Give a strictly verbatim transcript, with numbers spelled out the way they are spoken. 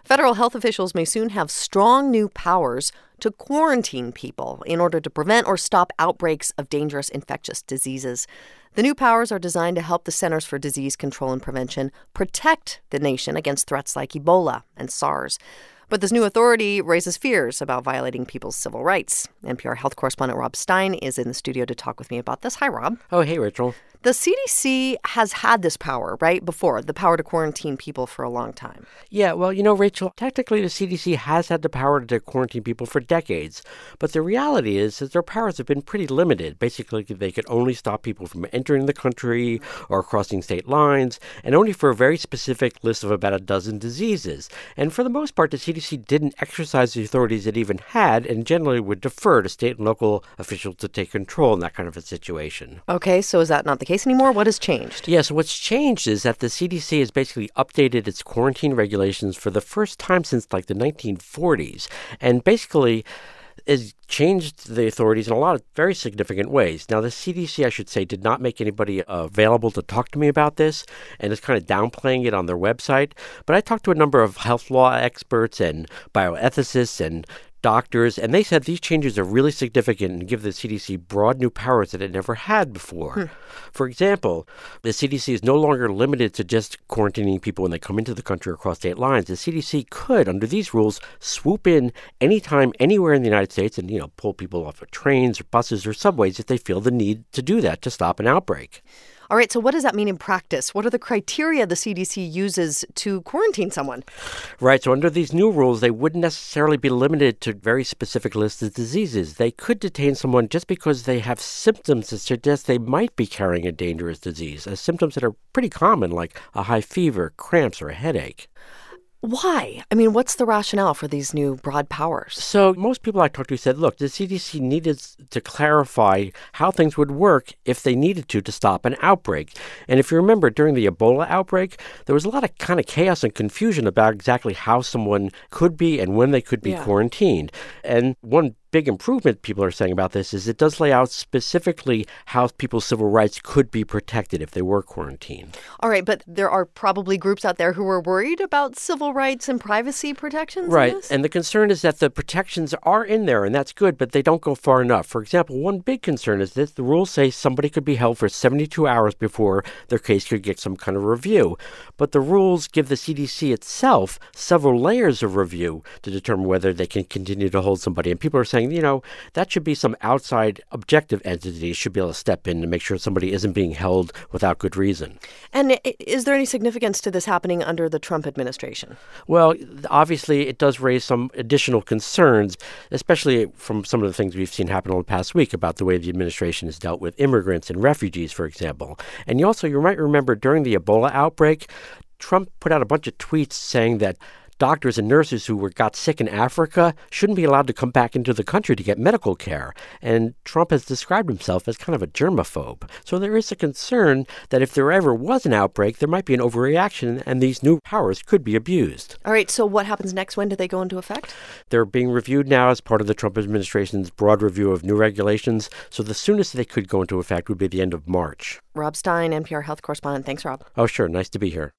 Federal health officials may soon have strong new powers to quarantine people in order to prevent or stop outbreaks of dangerous infectious diseases. The new powers are designed to help the Centers for Disease Control and Prevention protect the nation against threats like Ebola and SARS. But this new authority raises fears about violating people's civil rights. N P R health correspondent Rob Stein is in the studio to talk with me about this. Hi, Rob. Oh, hey, Rachel. The C D C has had this power, right, before, the power to quarantine people for a long time. Yeah, well, you know, Rachel, technically the C D C has had the power to quarantine people for decades. But the reality is that their powers have been pretty limited. Basically, they could only stop people from entering the country or crossing state lines, and only for a very specific list of about a dozen diseases. And for the most part, the C D C didn't exercise the authorities it even had and generally would defer to state and local officials to take control in that kind of a situation. Okay, so is that not the case anymore? What has changed? Yeah, so what's changed is that the C D C has basically updated its quarantine regulations for the first time since like the nineteen forties. And basically has changed the authorities in a lot of very significant ways. Now, the C D C, I should say, did not make anybody uh, available to talk to me about this and is kind of downplaying it on their website. But I talked to a number of health law experts and bioethicists and doctors, and they said these changes are really significant and give the C D C broad new powers that it never had before. Hmm. For example, the C D C is no longer limited to just quarantining people when they come into the country or across state lines. The C D C could, under these rules, swoop in anytime, anywhere in the United States and, you know, pull people off of trains or buses or subways if they feel the need to do that to stop an outbreak. All right, so what does that mean in practice? What are the criteria the C D C uses to quarantine someone? Right, so under these new rules, they wouldn't necessarily be limited to very specific lists of diseases. They could detain someone just because they have symptoms that suggest they might be carrying a dangerous disease, uh, symptoms that are pretty common, like a high fever, cramps, or a headache. Why? I mean, what's the rationale for these new broad powers? So most people I talked to said, look, the C D C needed to clarify how things would work if they needed to to stop an outbreak. And if you remember, during the Ebola outbreak, there was a lot of kind of chaos and confusion about exactly how someone could be and when they could be yeah. quarantined. And one big improvement people are saying about this is it does lay out specifically how people's civil rights could be protected if they were quarantined. All right, but there are probably groups out there who are worried about civil rights and privacy protections. Right, and the concern is that the protections are in there, and that's good, but they don't go far enough. For example, one big concern is that the rules say somebody could be held for seventy-two hours before their case could get some kind of review. But the rules give the C D C itself several layers of review to determine whether they can continue to hold somebody. And people are saying, you know, that should be some outside objective entity should be able to step in to make sure somebody isn't being held without good reason. And is there any significance to this happening under the Trump administration? Well, obviously, it does raise some additional concerns, especially from some of the things we've seen happen over the past week about the way the administration has dealt with immigrants and refugees, for example. And you also, you might remember during the Ebola outbreak, Trump put out a bunch of tweets saying that doctors and nurses who were got sick in Africa shouldn't be allowed to come back into the country to get medical care. And Trump has described himself as kind of a germaphobe. So there is a concern that if there ever was an outbreak, there might be an overreaction and these new powers could be abused. All right, so what happens next? When do they go into effect? They're being reviewed now as part of the Trump administration's broad review of new regulations. So the soonest they could go into effect would be the end of March. Rob Stein, N P R health correspondent. Thanks, Rob. Oh, sure. Nice to be here.